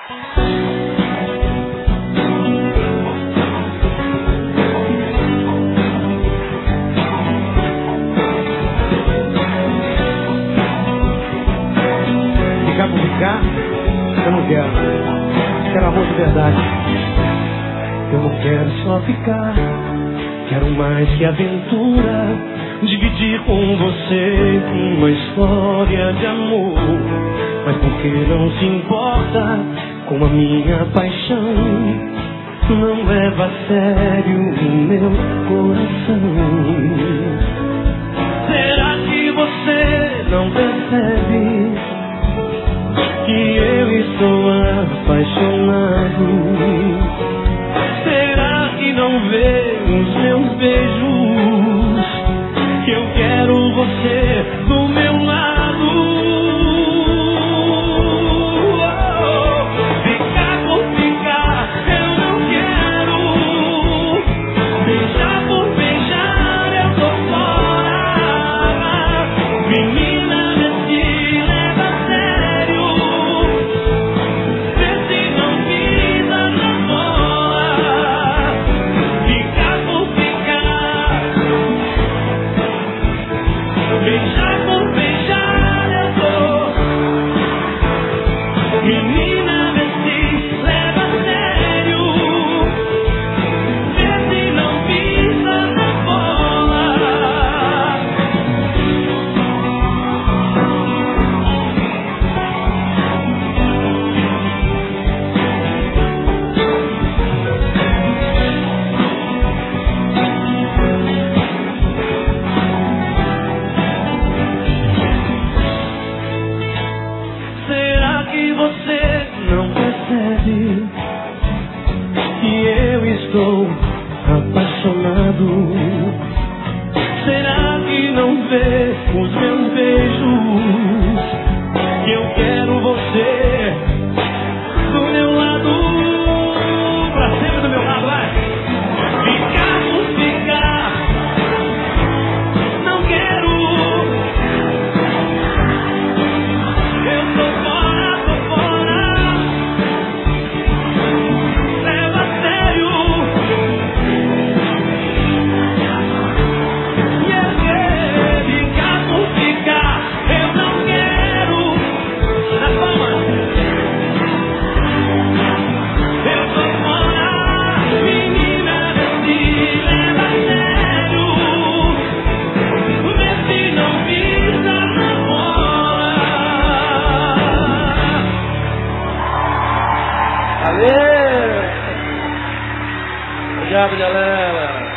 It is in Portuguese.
Ficar por ficar, eu não quero. Quero amor de verdade. Eu não quero só ficar. Quero mais que aventura. Dividir com você uma história de amor. Mas porque não se importa com a minha paixão, não leva a sério o meu coração. Será que você não percebe que eu estou apaixonado? Será que não vê os meus beijos? Que eu quero você do meu lado. Ficar por ficar, eu não quero. Beijar por beijar, eu tô fora. Menina, vê se leva a sério. Vê se não pisa na bola. Ficar por ficar. Beijar por beijar eu tô. Menina, vê se leva a sério. Vê se não pisa na bola. Será que você não percebe que eu estou apaixonado? Será que não vê os meus beijos? Que eu quero você do meu lado. Pra sempre do meu lado, vai. Ficar por ficar, não quero. Eu tô fora, leva a sério. Ficar por ficar, eu não quero. Na palma. Eu tô fora, menina, vê se leva a sério. Vê se não pisa na bola. Valeu! Obrigado, galera!